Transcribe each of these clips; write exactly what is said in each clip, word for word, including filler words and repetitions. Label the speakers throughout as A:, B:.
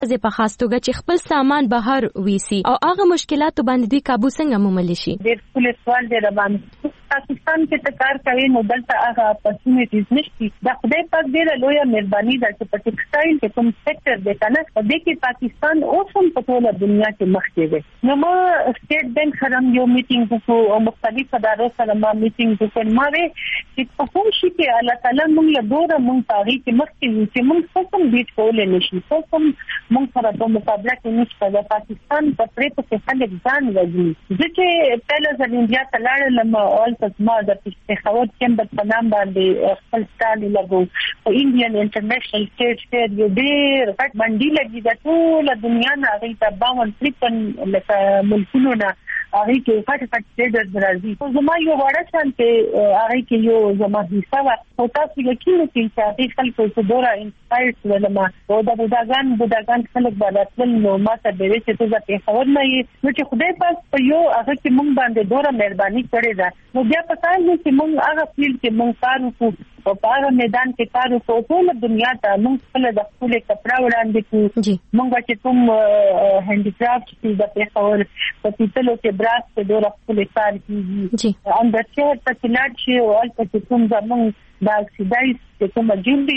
A: زه په خاص توګه چې خپل سامان بهر ویسي او هغه مشکلاتو باندې دوی قابو څنګه موملی شي؟
B: ډېر ښکلی سوال دی راباندې. پاکستان کې ته کار کوي نو دلته هغه اپورچونټیز نشته. د خدای پاک ډېره لویه مهرباني ده چې په ټیکسټایل کې کوم سېکټر دی کنه په دې کې پاکستان اوس هم په ټوله دنیا کې مخکې دی. نو ما سټیټ بانک سره یو میټینګ وکړو او مختلف ادارو سره ما میټینګ وکړ. ما وی چې په کوم شي کې الله تعالی موږ له دوره موږ پاغي کې مخکې یو چې موږ څه کوم بیت کولای نشي څه کوم موږ سره په مقابله کې نشته. د پاکستان په پرې په خلک ځان وځي چې پهله ځل انډیا ته لاړل ما اول ما د پېښور چیمبر په نام باندې خپل ستالي لګو په انډین انټرنیشنل سټیج فیر یو ډېر غټ منډي لګي د ټول دنیا نه هغه ته باون تریپن لکه ملکونو نه هغه کې غټ غټ سټیجز راځي. زما یو وړه شانته هغه کې یو زما حصہ وا او تاسو یقین کوئ چې هغه خلکو څخه ډورا انسپایر ولما او د بوداګان بوداګان خلک باندې نو ما ته به چې ته د پېښور نه یې نو چې خدای پاک په یو هغه کې مونږ باندې ډورا مهرباني کړې ده. نو بیا په کار چې مونږ هغه فیلډ کې مونږ کار وکړو او په هغه میدان کې کار وکړو ټول دنیا ته مونږ خپل د خپل کپڑا وړاندې کړو. مونږ چې کوم هاند کرافټ چې د پېښور په پیتلو کې براس په ډورا خپل کار کیږي اندر چې په تلاټ شي او البته کوم زمونږ دا اکسیدایز چې کوم جوړي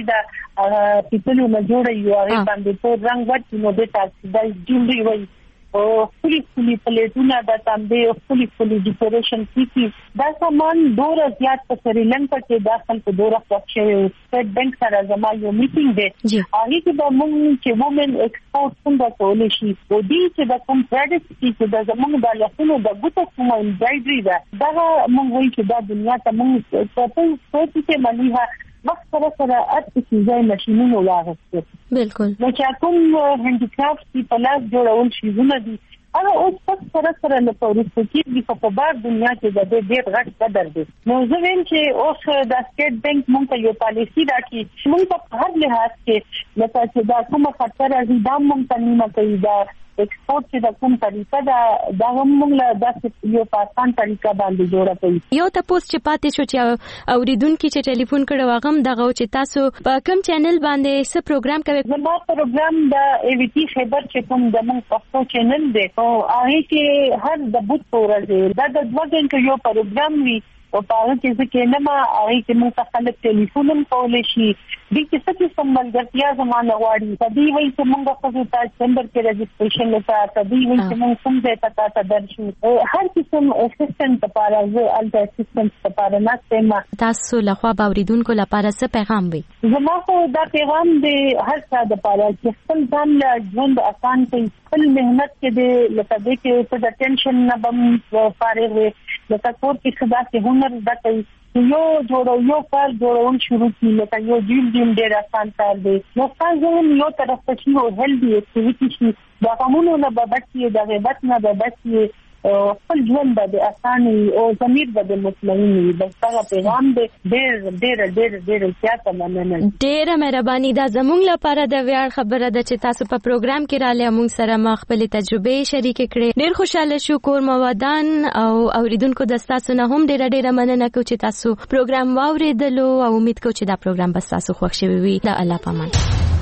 B: دا پیتلو نه جوړي یو هغه باندې په رنگ ورته نو د اکسیدایز جوړي وي او فلی فلی پلیټونه د تانبه او فلی فلی ډیکوریشن کیږي. دا سامان ډور زیات په سریلانکا کې داخل په ډور خوښه سټیټ بانک سره زما یو میټینګ دی هغه کې د موږ چې وومن ایکسپورټ څنګه کولای شي او دې چې د کوم پروډکټ چې د زموږ د لاسونو د ګوتو کوم امبرایډري ده دا موږ وایي چې دا دنیا ته موږ په څه کې مليها وخت سره سره اته ځای ماشينونو واغسته.
A: بالکل.
B: نو چې کوم هاند کرافټ په لاس جوړول شي زونه دي هغه اوس په سره سره له پروسې کې په بار دنیا کې د دې ډېر غټ قدر دی. نو زه ویم چې اوس د سټیټ بانک مونږ ته یو پالیسی راکړي مونږ په هر لحاظ کې لکه چې دا کومه خطر راځي دا مونږ ته نیمه کوي دا ایکسپورټ چې د کوم طریقه دا دا موږ له داسې یو پاسان طریقه باندې جوړه کړی.
A: یو تاسو چې پاتې شو چې اوریدونکو چې ټلیفون کړو هغه دغه چې تاسو په کوم چینل باندې څه پروګرام کوي؟
B: زما پروګرام د ای وی ټی خبر چې کوم د موږ پښتو چینل دی او هغه کې هر د بوت پورې دا د دوه غنټو یو پروګرام وی او په هغه کې ځکه نه ما هغه کې موږ ته خلک ټلیفون هم کولای شي د کیسه کې سمبلګرتیا زمانه غواړي په دې وایي چې موږ خپل تاسو چمبر کې رجسټریشن لپاره په دې وایي چې موږ کوم ځای ته تاسو درشو هر قسم اسسټنټ لپاره زه الټا اسسټنټ لپاره نه ما
A: تاسو لخوا باوریدونکو لپاره څه پیغام وي؟
B: زما خو دا پیغام دی هر څه لپاره چې خپل ځان له ژوند آسان کړئ خپل مهنت کې دې لکه دې کې څه د ټینشن نه بم فارغ وي لکه کور کې څه داسې هنر زده کوي یو جوړو یو کار جوړول شروع کړئ لکه یو جیل جیل ډېر آسان کار دی. نو تاسو یو طرف ته شي او هیلدي اکټیویټي شي دا قانونو نه به بچي د غیبت نه به بچي خپل ژوند به اساني او ضمیر به مطمئن بس هغه پیغام دی ډېر ډېر ډېر ډېر زیاته مننه.
A: ډېر مهرباني دا زموږ لپاره د ویاړ خبره ده چې تاسو په پروګرام کې رااله موږ سره ما خپل تجربه شریک کړې. ډېر خوشاله شو کور موادان او اوریدونکو د تاسو نه هم ډېر ډېر مننه کوم چې تاسو پروګرام واوریدلو او امید کوم چې دا پروګرام به تاسو خوښ شي وي. د الله پامان.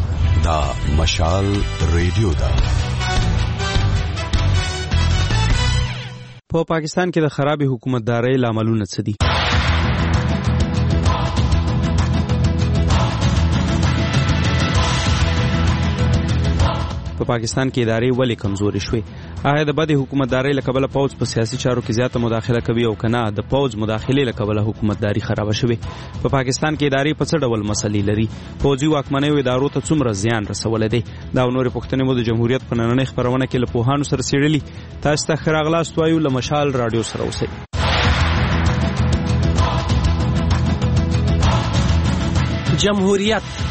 C: دا مشال ریډیو دا
D: په پاکستان کې د خرابې حکومتدارۍ لاملونه څه دي؟ په پاکستان کې ادارې ولې کمزوري شوې؟ آیا د بدې حکومتدارۍ له کبله پوځ په سیاسي چارو کې زیاته مداخله کوي او کنه د پوځ مداخلې له کبله حکومتداري خرابه شوې؟ په پاکستان کې ادارې په څه ډول مسلې لري؟ پوځي واکمنۍ ادارو ته څومره زیان رسولی دی؟ دا او نورې پوښتنې مو د جمهوریت په نننۍ خپرونه کې له پوهانو سره څېړلي. تاسو ته ښه راغلاست وایو له مشال راډیو سره اوسئ.
E: جمهوریت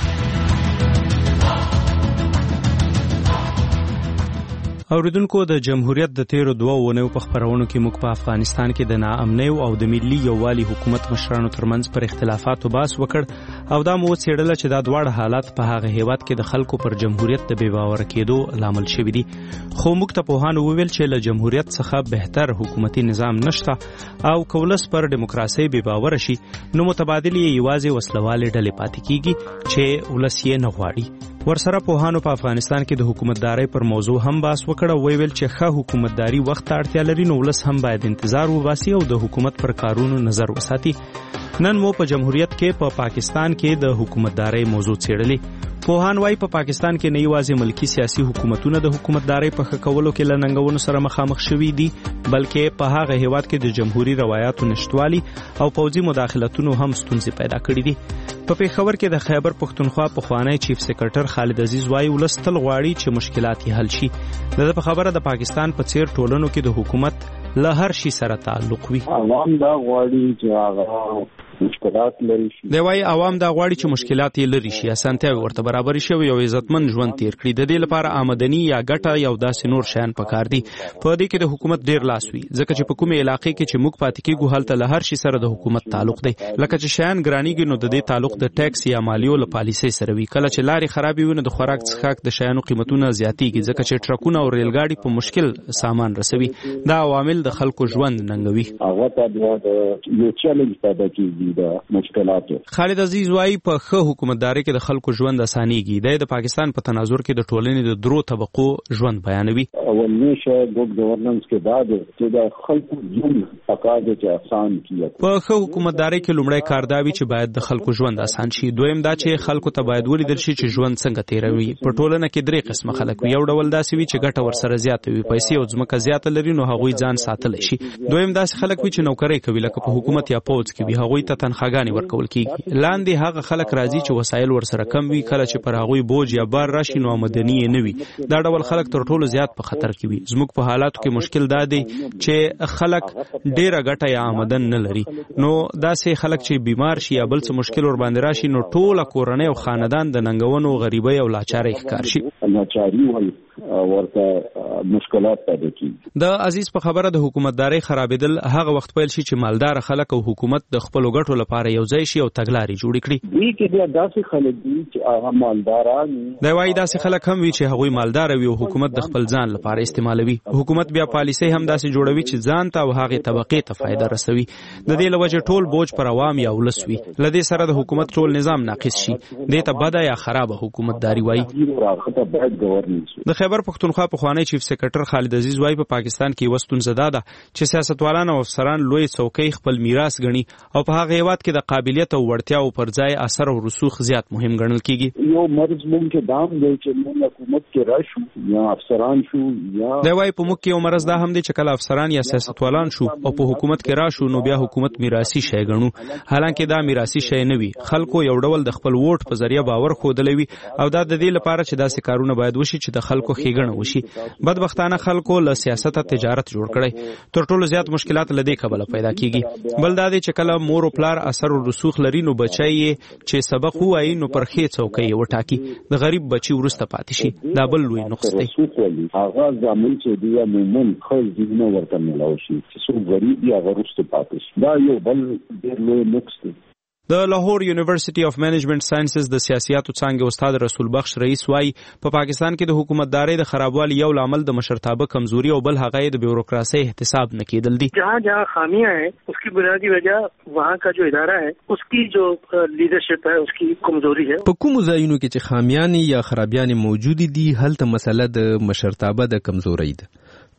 D: اوریدونکو د جمهوریت د تیرو دوه اونیو په خبرونو کې موږ په افغانستان کې د ناامنۍ او د ملي یووالي حکومت مشرانو ترمنځ پر اختلافاتو بحث وکړ او دا مو وڅېړله چې دا دواړه حالات په هغه هیواد کې د خلکو پر جمهوریت د بې باوره کېدو لامل شوي دي. خو موږ ته پوهانو وویل چې له جمهوریت څخه بهتر حکومتي نظام نشته او که ولس پر ډیموکراسۍ بې باوره شي نو متبادل یې یوازې وسلوالې ډلې پاتې کیږي چې ولس یې نه غواړي. ورسره پوهانو په افغانستان کې د حکومتدارۍ پر موضوع هم بحث وکړ او ویل چې ښه حکومتداري وخت ته اړتیا لري نو ولس هم باید انتظار وباسي او د حکومت پر کارونو نظر وساتي. نن مو په جمهوریت کې په پا پاکستان کې د حکومتدارۍ موضوع څېړلې. پوهان وايي په پا پاکستان کې نه یوازې ملکی سیاسي حکومتونه د حکومتدارۍ په ښه کولو کې له ننګونو سره مخامخ شوي دي بلکې په هغه هیواد کې د جمهوریت روایاتو نشټوالي او پوځي مداخلتونو هم ستونزې پیدا کړې دي. په پیښور کې د خیبر پښتونخوا پخوانی چیف سیکرټر خالد عزیز وايي ولس تل غواړي چې مشکلات یې حل شي. د په خبره د پاکستان په څیر ټولنو کې د حکومت له هر شي سره تعلق وي.
E: عوام دا غواړي چې هغه مشکلات لري شي.
D: دی وايي عوام دا غواړي چې مشکلات یې لري شي، اسانتیا ورته برابر شي او عزتمن ژوند تیر کړي. د دې لپاره آمدنی یا ګټه یا داسې نور شیان پکار دي. په دې کې د حکومت ډیر لاس وي ځکه چې په کومه علاقې کې چې موږ پاتې کېږو هلته له هر شي سره د حکومت تعلق دی. لکه چې شیان ګرانیږي نو د دې تعلق د ټیکس یا مالیو له پالیسۍ سره وي. کله چې لارې خرابې وي نو د خوراک څښاک د شیانو قیمتونه زیاتېږي ځکه چې ټرکونه او ریلګاډي په مشکل سامان رسوي. دا عوامل د خلکو ژوند ننګوي.
E: هغه ته د یو چیلنج پیدا کیږي د مشکلات.
D: خالد عزیز وايي په ښه حکومتدارۍ کې د خلکو ژوند اسانيږي. د پاکستان په تناظر کې د ټولنې د درو طبقو ژوند بیانوي.
E: اولنی شی ګډ گورننس کې دا دی چې د خلکو ژوند پکاږي چې آسان کیږي.
D: په ښه حکومتدارۍ کې لومړی کار دا وي چې باید د خلکو ژوند آسان شي. دویم دا چې خلکو ته باید ولیدل شي چې ژوند څنګه تیروي. په ټولنه کې درې قسمه خلک وي. یو ډول داسې وي چې ګټه ورسره زیاته وي، پیسې او ځمکه زیاته لري نو هغوی ځان ساتلی شي. دویم داسې خلک وي چې نوکرۍ کوي لکه په حکومت یا پوځ کې وي، هغوی ته تنخواګانې ورکول کیږي. لاندې هغه خلک راځي چې وسایل ورسره کم وي، کله چې پر هغوی بوج یا بار راشي نو آمدنی یې نه وي. دا ډول خلک تر ټولو زیات په خطر کې وي. زموږ په حالاتو کې مشکل دا دی چې خلک ډیره ګټه یا آمدن نه لري نو داسې خلک چې بیمار شي یا بل څه مشکل ور باندې راشي نو ټوله کورنۍ او خاندان د ننګونو غریبۍ او لاچارۍ ښکار شي.
E: لاچاري ول ورته مشکلات پیدا کیږي.
D: د عزیز په خبره د حکومتدارۍ خرابېدل هغه وخت پیل شي چې مالدار خلک او حکومت د خپل ګټو لپاره یو ځای شي او تګلارې جوړې کړي.
E: دوی کې بیا داسې خلک دي چې هغه مالداران
D: دی وايي داسې خلک هم وي چې هغوی مالدار وي او حکومت د خپل ځان لپاره استعمالوي. حکومت بیا پالیسۍ هم داسې جوړوي چې ځان ته او هغې طبقې ته فایده رسوي. د دې له وجې ټول بوج پر عوام یا ولس وي. له دې سره د حکومت ټول نظام ناقص شي. دې ته بده یا خرابه حکومتداري وايي. د خیبر پښتونخوا پخوانی چیف سیکرټر خالد عزیز وايي په پاکستان کې یوه ستونزه دا ده چې سیاستوالان او افسران لوی څوکۍ خپل میراث ګڼي او په هغه هیواد کې د قابلیت او وړتیاو پر ځای اثر او رسوخ زیات مهم ګڼل کیږي.
E: یو مرز ممکن دام دی چې موږ حکومت کې راشو یا افسران شو یا
D: دی وايي په موږ کې یو مرز دا هم دی چې کله افسران یا سیاستوالان شو او په حکومت کې راشو نو بیا حکومت میراثي شی ګڼو. حالانکه دا میراثي شی نه وي. خلکو یو ډول د خپل ووټ په ذریعہ باور ښودلی وي او دا د دې لپاره چې داسې کارونه باید وشي چې د خلکو ښېګڼه وشي. بدبختانه خلکو له سیاست تجارت جوړ کړي. تر ټولو زیات مشکلات له دې کبله پیدا کیږي. بل دا دی چې کله مور او پلار اثر او رسوخ لري نو بچی چې سبق وایي نو پر ښې څوکۍ وټاکي. د غریب بچي وروسته پاتې شي. دا بل لوی نقص دی.
E: هغه ځامن چې دی مومن خو ځینې ورته ملاوي شي چې څو غریب یا ورسته پاتې شي. دا یو بل ډېر لوی نقص دی.
D: د لاهور یونیورسيټي اف منیجمنت ساينسز د سیاسياتو څانګې استاد رسول بخش رئیس وايي په پاکستان کې د حکومتدارۍ د خرابوالي یو لامل د مشرتابه کمزوري او بل هغه د بیوروکراسي احتساب نه کېدل دي.
F: جہاں جہاں خامیاں ہیں اس کی بنیادی وجہ وہاں کا جو ادارہ ہے اس کی جو لیڈرشپ ہے اس کی کمزوری ہے.
G: په کوم ځایونو کې چې خامیان یا خرابیان موجود دي هلته مسله د مشرتابه د کمزوري ده.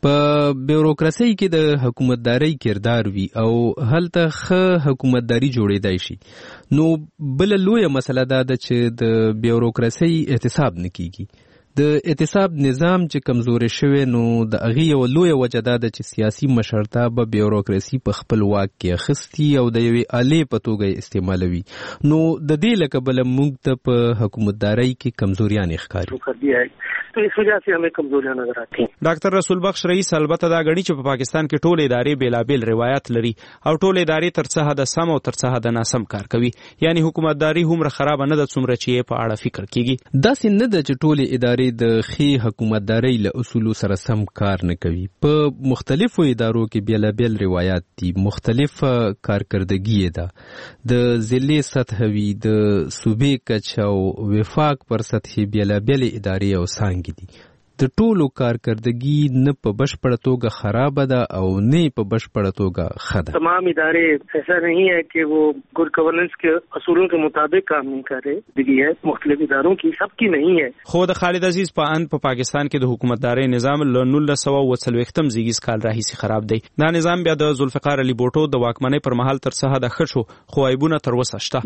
G: په بیوروکراسي کې د حکومتدارۍ کردار وي او هلته ښه حکومتداري جوړېدای شي. نو بل لویه مسله دا ده چې د بیوروکراسي احتساب نه کیږي. د احتساب نظام چې کمزوري شوی نو د هغې یوه لویه وجه دا ده چې سیاسي مشرتابه بیوروکراسي په خپل واک کې اخیستي او د یوې آلې په توګه استعمالوي. نو د دې له کبله موږ ته په حکومتدارۍ کې کمزوریانې ښکاري.
F: تو اس وجہ سے ہمیں کمزوریاں نظر آتی ہیں.
D: ډاکټر رسول بخش رئیس البته دا غړي چې په پاکستان کې ټول ادارې بیلابیل روایت لري او ټول ادارې تر څه حد سم او تر څه حد ناسم کار کوي. یعنی حکومتداري هم خراب نه ده څومره چې په اړه فکر کیږي.
G: دا څه نه ده چې ټول ادارې د ښې حکومتدارۍ له اصولو سره سم کار نه کوي. په مختلفو ادارو کې بیلابیل روایت دي، مختلف کارکردګي ده. د ضلع سطح وي، د صوبې کچ او وفاق پر سطح بیلابیل ادارې او څانګې دي. د ټولو کارکردګي نه په بشپړه توګه خراب ده او نه په بشپړه توګه ښه ده.
F: तमाम इदारे ऐसा नहीं है कि वो गुड गवर्नेंस के असूलों के मुताबिक काम नहीं कर रहे. दिगी है मुख्तलिफ इदारों की, सबकी नहीं है.
D: خو د خالد عزیز په ان په پاکستان کې د حکومتداري نظام له نولس سوه اوه څلوېښتم زیږیز کال راهیسې خراب دی. دا نظام بیا د ذوالفقار علي بوټو د واکمنۍ پر مهال تر څه حده ښه شو، خو عیبونه تر اوسه شته.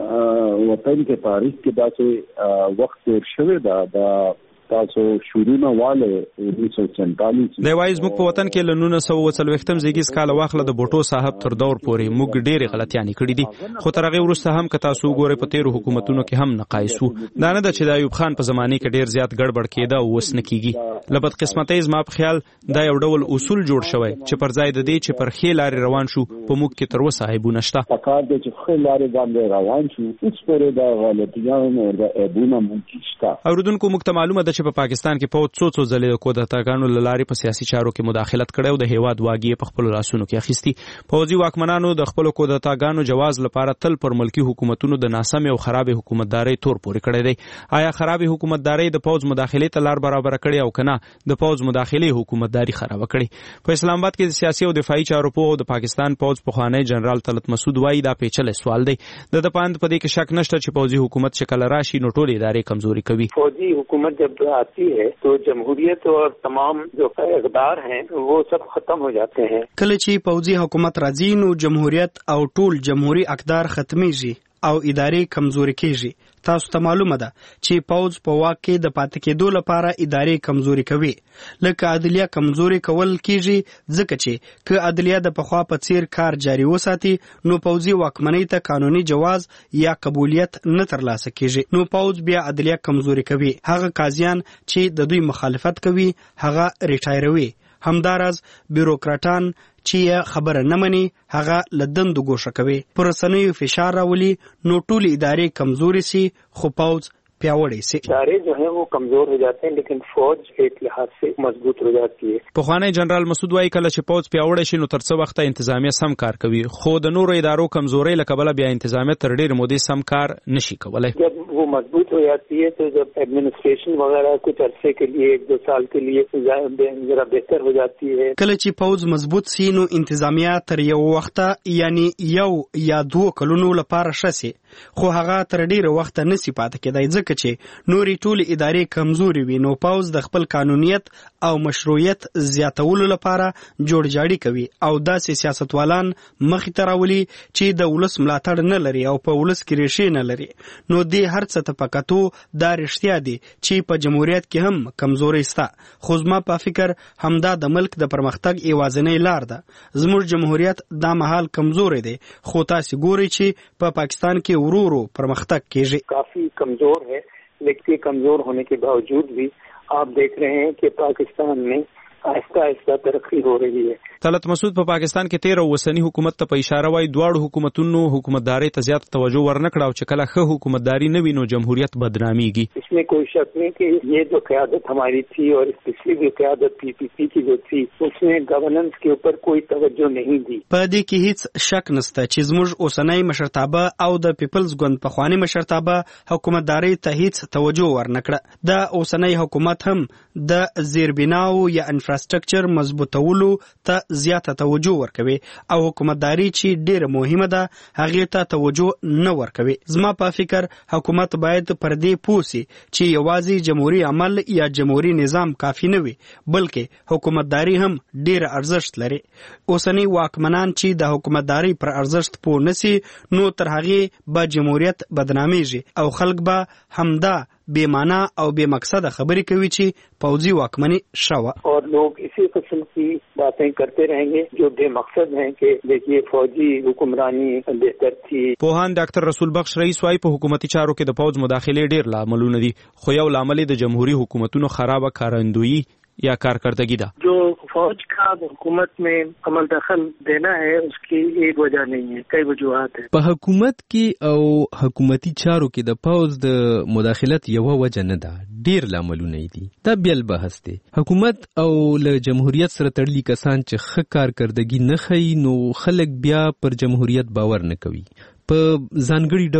E: زموږ وطن کې تاریخ کې داسې وخت تیر شوی دا د تاسو شورونه والے انیس سو سینتالیس
D: د وایز موږ په وطن کې له نولس سوه اوه څلوېښتم زیږیز کال واخله د بوټو صاحب تر دور پورې موږ ډېرې غلطیانې کړې دي، خو تر هغې وروسته هم که تاسو وګورئ په تېرو حکومتونو کې هم نقایص وو. دا نه ده چې د ایوب خان په زمانې کې ډېر زیات ګډوډ کېده او اوس نه کېږي. له بدقسمتۍ زما په خیال دا یو ډول اصول جوړ شوی چې پر ځای د دې چې پر ښې لارې روان شو په موږ کې تر اوسه عیبونه شته.
E: پکار دی چې ښې لارې باندې روان شو، اوس پورې د غلطیانو او د عیبونه موږ کې شته.
D: اورېدونکو موږ ته معلومه ده چې په پاکستان کې پوځ څو څو ځلې د کودتاګانو له لارې په سیاسي چارو کې مداخلت کړی او د هیواد واګې په خپلو لاسونو کې اخیستي. پوځي واکمنانو د خپلو کودتاګانو جواز لپاره تل پر ملکي حکومتونو د ناسمې او خرابې حکومتدارۍ تور پورې کړی دی. آیا خرابې حکومتدارۍ د پوځ مداخلې ته لار برابره کړې او که نه د پوځ مداخلې حکومتداري خرابه کړې؟ په اسلام آباد کې د سیاسي او دفاعي چارو پوه او د پاکستان پوځ پخوانی جنرال طلعت مسعود وایي دا پیچلی سوال دی. د ده په اند په دې کې شک نشته چې پوځي حکومت چې کله راشي نو ټولې ادارې کمزوري کوي.
H: فوجی حکومت جب آتی ہے تو جمہوریت اور تمام جو اقدار ہیں وہ سب ختم ہو جاتے ہیں.
I: کله چې پوځي حکومت راځي نو جمهوریت او ټول جمهوری اقدار ختميږي او ادارې کمزوري کیږي. تاسو ته معلومه ده چې پوځ په واک کې د پاتې کېدو لپاره ادارې کمزوري کوي، لکه عدلیه کمزوري کول کیږي، ځکه چې که عدلیه د پخوا په څیر کار جاري وساتي نو پوځي واکمنۍ ته قانوني جواز یا قبولیت نه ترلاسه کیږي، نو پوځ بیا عدلیه کمزوري کوي. هغه قاضیان چې د دوی مخالفت کوي هغه ریټایروي. همداراز بیوروکراټان چې خبره نه مني هغه لدندو ګوښه کوي. پر رسنیو فشار راولي نو ټول ادارې کمزوري سي خو پوځ پیاوړی سي.
H: ادارې جو ہیں وہ کمزور ہو جاتے ہیں لیکن فوج ایک لحاظ سے مضبوط ہو جاتی ہے.
D: پخوانی جنرال مسعود وایي کله چې پوځ پیاوړی شي نو تر څه وخته انتظامیه سم کار کوي، خو د نورو ادارو کمزورۍ له کبله بیا انتظامیه تر ډېرې مودې سم کار نشي کولی.
H: جب وہ مضبوط ہو جاتی ہے تو جب ایڈمنسٹریشن وغیرہ کچھ عرصے کے لیے ایک دو سال کے لیے ذرا بہتر ہو جاتی ہے.
I: کله چې پوځ مضبوط سي نو انتظامیه تر یو وخته یعنی یو یا دوه کلونو لپاره ښه سي، خو هغه تر ډېره وخته نسي پاتې کېدای ځکه چې نورې ټولې ادارې کمزوري وي. نو پوځ د خپل قانونیت او مشروعیت زیاتولو لپاره جوړ جاړي کوي او داسې سیاستوالان مخې ته راولي چې د ولس ملاتړ نه لري او په ولس کې ریښې نه لري. نو دې هر څه ته په کتو دا رښتیا دي چې په جمهوریت کې هم کمزوري سته، خو زما په فکر همدا د ملک د پرمختګ یوازینۍ لار ده. زموږ جمهوریت دا مهال کمزوري دی، خو تاسو ګورئ چې په پاکستان کې ورو ورو پرمختګ کیږي.
H: کافی کمزور ہے لیکن کمزور ہونے کے باوجود بھی آپ دیکھ رہے ہیں کہ پاکستان میں آہستہ آہستہ ترقی ہو رہی ہے.
D: طلعت مسعود په پاکستان کې تیر اوسنی حکومت ته په اشاره وایي دواړو حکومتونو حکومتداري ته زیات توجه ورنکړه او چې کله ښه حکومتداري نه وي نو جمهوریت بدنامیږي.
H: اس میں کوئی شک نہیں کہ یہ جو قیادت ہماری تھی اور اس پچھلی جو قیادت پی پی پی کی جو تھی اس نے گورننس کے اوپر کوئی توجہ نہیں دی.
I: په دې کې هیڅ شک نشته چې زموږ اوسنی مشرتابه او د پیپلز ګوند پخوانی مشرتابه حکومتداري ته هیڅ توجه ورنکړه. د اوسنی حکومت هم د زیربناو یا انفراستراکچر مضبوطولو ته زیاته توجه ورکوي او حکومتداري چې ډیره مهمه ده هغې ته توجه نه ورکوي. زما په فکر حکومت باید پر دې پوه سي چې یوازې جمهوري عمل یا جمهوري نظام کافي نه وي بلکې حکومتداري هم ډیره ارزښت لري. اوسنی واکمنان چې د حکومتداري پر ارزښت پوه نسي نو تر هغې به جمهوریت بدنامیږي او خلک به همدا بے معنی او بے مقصد خبریں کوي چې پوځي واکمنی شوه
H: اور لوگ اسی قسم کی باتیں کرتے رہیں گے جو بے مقصد ہیں کہ دیکھیے فوجی حکمرانی بہتر تھی.
D: پوهان ډاکټر رسول بخش رئیس وايي په حکومتي چارو کې د پوځ مداخلې ډیر لاملونه دي، خو یو لامل د جمهوریت حکومتونو خرابه کارندویی یا کارکردگی ده.
F: جو فوج کا حکومت میں عمل دخل دینا ہے اس کی ایک وجہ نہیں ہے، کئی وجوہات ہیں.
G: په حکومت کې او حکومتي چارو کې د پوځ د مداخلت یو وجه نه ده، ډیر لاملونه دي. دا بیل بحث دی. حکومت او له جمهوریت سره تړلي کسان چې ښه کارکردگی نه ښیي نو خلک بیا پر جمهوریت باور نه کوي. په ځانګړي ډول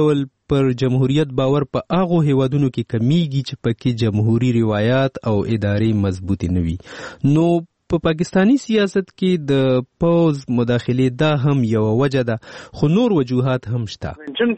G: پر جمهوریت باور په هغو هیوادونو کې کمیږي چې پکې جمهوری روایات او ادارې مضبوطې نه وي. نو په پاکستانی سیاست کې د پوز مداخله دا هم یو وجه ده، خو نور وجوهات هم شته.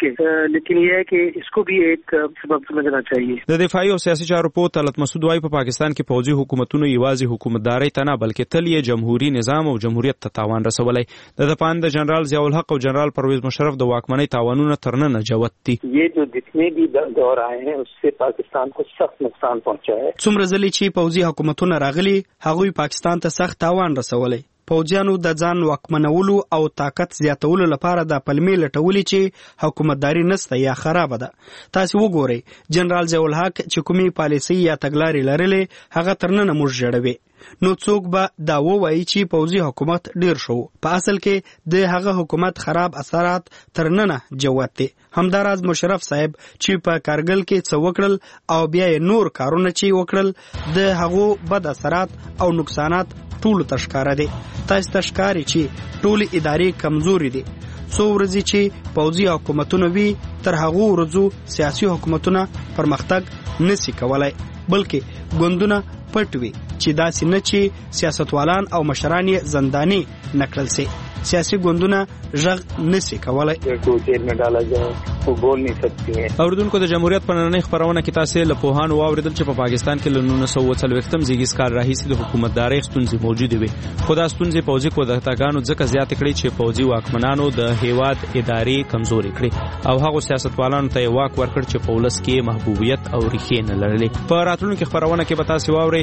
F: لیکن یہ ہے کہ اس کو بھی ایک سبب سمجھنا چاہیے.
D: د دفاعي او سیاسي چارو په طلعت مسعود وايي په پاکستان کې پوځي حکومتونو یوازې حکومتداري ته نه بلکې تل یې جمهوریت نظام او جمهوریت ته تاوان رسولی. د دپان د جنرال ضیاء الحق او جنرال پرویز مشرف د واکمنۍ تاوانونه تر نن جوت دي.
H: یہ جو جتنے بھی دور آئے ہیں اس سے پاکستان کو سخت نقصان پہنچا ہے.
I: څومره ځلې چې پوځي حکومتونه راغلي هغوی پاکستان ته سخت تاوان رسولی. پوځیانو د ځان واکمنولو او طاقت زیاتولو لپاره د پلمې لټولې چې حکومتداري نسته یا خرابه ده. تاسو وګورئ جنرال ضیاء الحق چې کومې پالیسۍ یا تګلارې لرلې هغه تر ننه موږ ژړوي. نو څوک به دا ووایي چې پوځي حکومت ډیر شو. په اصل کې د هغه حکومت خراب اثرات تر ننه جوت دي. همداراز مشرف صاحب چې په کارګل کې څه وکړل او بیا نور کارونه چې وکړل د هغو بد اثرات او نقصانات ټول تشکاره دي. تاسو تشکاري چې ټول ادارې کمزوري دي. څو ورځې چې پوځي حکومتونه وي تر هغو ورځو سیاسي حکومتونه پرمختګ نسی کولای، بلکې ګوندونه پټ وي چې داسې نه چې سیاستوالان او مشران یې زنداني نکړل سي. سیاسي ګوندونه ژغ نسی کولای.
H: جیل میں ڈالا جائے وہ بول نہیں سکتی ہیں.
D: اوریدونکو د جمهوریت په نننۍ خپرونه کې تاسو له پوهانو واوریدل چې په پاکستان کې له نولس سوه څلوېښتم زیږیز کال راهیسې د حکومتدارۍ ستونزې موجودې وي، خو دا ستونزې پوځي کودتاګانو ځکه زیاتې کړې چې پوځي واکمنانو د هیواد ادارې کمزورې کړې او هغو سیاستوالانو ته یې واک ورکړ چې په ولس کې محبوبیت او ریښې نه لرلې. په راتلونکي خپرونه کې به تاسو واورئ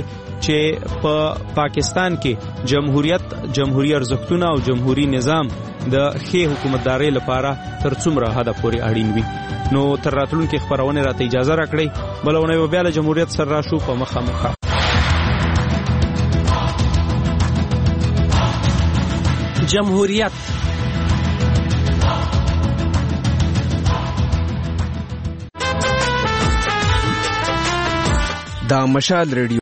D: چې په پاکستان کې جمهوریت، جمهوریت ارزښتونه او جمهوری نظام د ښې حکومتدارۍ لپاره تر څومره حده پورې اړین وي. نو تر راتلونکي خپرونې راته اجازه راکړئ، بله اونۍ به بیا له جمهوریت سره راشو په مخامخ.
J: جمهوریت
G: دا مشال ریډیو